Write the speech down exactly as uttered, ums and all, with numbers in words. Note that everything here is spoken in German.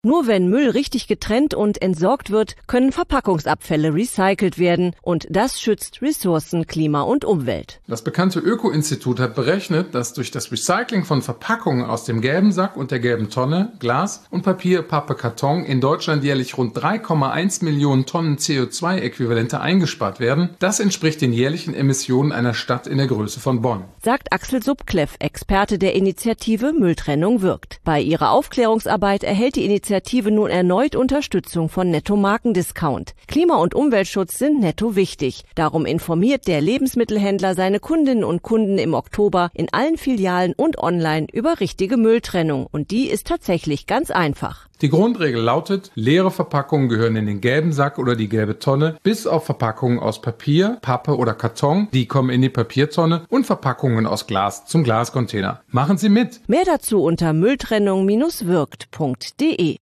Nur wenn Müll richtig getrennt und entsorgt wird, können Verpackungsabfälle recycelt werden und das schützt Ressourcen, Klima und Umwelt. Das bekannte Öko-Institut hat berechnet, dass durch das Recycling von Verpackungen aus dem gelben Sack und der gelben Tonne, Glas und Papier, Pappe, Karton in Deutschland jährlich rund drei Komma eins Millionen Tonnen C O zwei Äquivalente eingespart werden. Das entspricht den jährlichen Emissionen einer Stadt in der Größe von Bonn. Sagt Axel Subkleff, Experte der Initiative Mülltrennung wirkt. Bei ihrer Aufklärungsarbeit erhält die Initiative nun erneut Unterstützung von Netto Markendiscount. Klima- und Umweltschutz sind Netto wichtig. Darum informiert der Lebensmittelhändler seine Kundinnen und Kunden im Oktober in allen Filialen und online über richtige Mülltrennung. Und die ist tatsächlich ganz einfach. Die Grundregel lautet, leere Verpackungen gehören in den gelben Sack oder die gelbe Tonne, bis auf Verpackungen aus Papier, Pappe oder Karton, die kommen in die Papiertonne, und Verpackungen aus Glas zum Glascontainer. Machen Sie mit! Mehr dazu unter mülltrennung Bindestrich wirkt Punkt de.